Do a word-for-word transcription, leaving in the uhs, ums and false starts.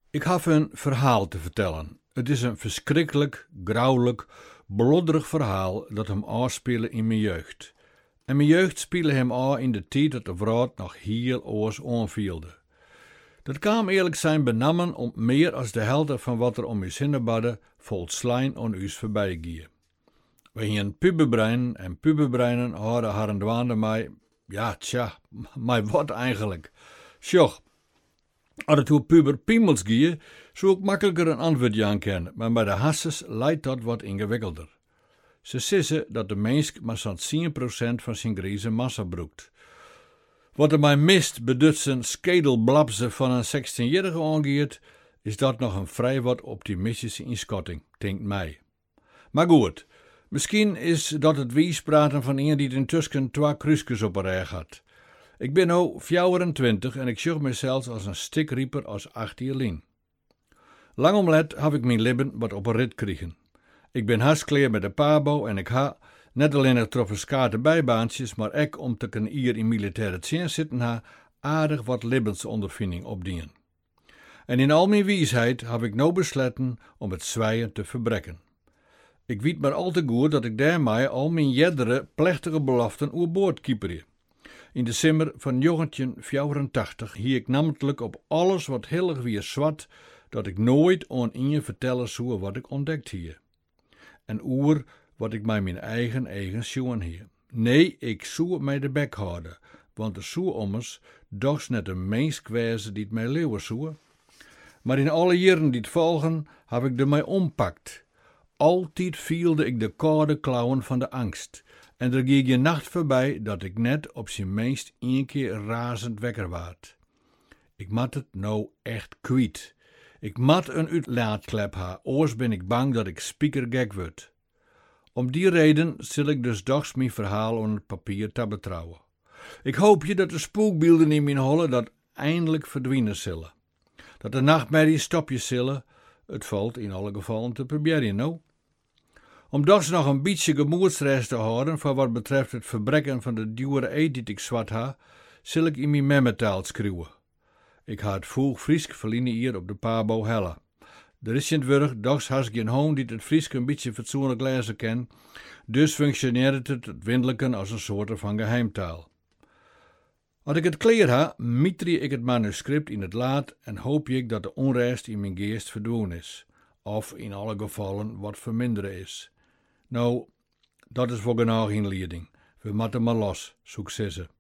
Ik heb een verhaal te vertellen. Het is een verschrikkelijk, grauwelijk, blodderig verhaal dat hem afspelen in mijn jeugd. En mijn jeugd speelde hem aan in de tijd dat de vrouw nog heel oors aanvielde. Dat kwam eerlijk zijn benammen om meer als de helft van wat er om ons hinnenbadde vol slijn aan ons voorbij gie. We hien puberbrein en puberbreinen hadden haar dwaande mij, ja tja, mij wat eigenlijk. Sjoch. Als het hoe puber piemels gie, zou ik makkelijker een antwoord aan kennen, maar bij de hasses leidt dat wat ingewikkelder. Ze sissen dat de mens maar zo'n tien procent van zijn grieze massa broekt. Wat er mij mist bedut zijn skedelblapse van een zestienjarige aangeert, is dat nog een vrij wat optimistische inschatting, denkt mij. Maar goed, misschien is dat het wiespraten van iemand die intussen twee kruisjes op een rij had. Ik ben nu vierentwintig en ik zoek mezelf als een stikrieper als achttien. Lang omlet heb ik mijn lippen wat op een rit kregen. Ik ben hartskleer met de pabo en ik ha, net alleen het troffenskate bijbaantjes, maar ook om te kunnen hier in militaire dienst zitten ha, aardig wat levensondervinding opdienen. En in al mijn wiesheid heb ik nou besloten om het zwijen te verbrekken. Ik weet maar al te goed dat ik daarmee al mijn jeddere plechtige beloften oerboord kieperde. In december van negentien vierentachtig hie ik namelijk op alles wat hillig weer zwart, dat ik nooit aan je vertellen zou wat ik ontdekt hier. En oer wat ik mij mijn eigen eigen sjoen hier. Nee, ik zou mij de bek houden, want de zou ommers dochs net een mens kwijze die het mij leeuwen zou. Maar in alle jaren die het volgen, heb ik de mij ompakt. Altijd vielde ik de koude klauwen van de angst. En er ging je nacht voorbij dat ik net op zijn meest één keer razend wekker waard. Ik mat het nou echt kwijt. Ik mat een uitlaatklep ha, oors ben ik bang dat ik spiekergek word. Om die reden zal ik dus dochs mijn verhaal op het papier te betrouwen. Ik hoop je dat de spookbeelden in mijn holle dat eindelijk verdwijnen zullen. Dat de nachtmerrie stopjes zullen, het valt in alle gevallen te proberen, nou. Om dochs nog een beetje gemoedsrest te houden voor wat betreft het verbrekken van de dure eet die ik zwart ha, zal ik in mijn memmetaal schreeuwen. Ik ha het vroeg Friesk verliezen hier op de Pabo helle. Er is in het wurg, dochs has geen hoon die het Friesk een beetje fatsoenlijk lezen kan, dus functioneert het het windelijken als een soort van geheimtaal. Als ik het kleer ha, mitrie ik het manuscript in het laad en hoop ik dat de onrust in mijn geest verdwenen is, of in alle gevallen wat verminderen is. Nou, dat is voor genoeg inleiding. We moeten maar los, zoek ze.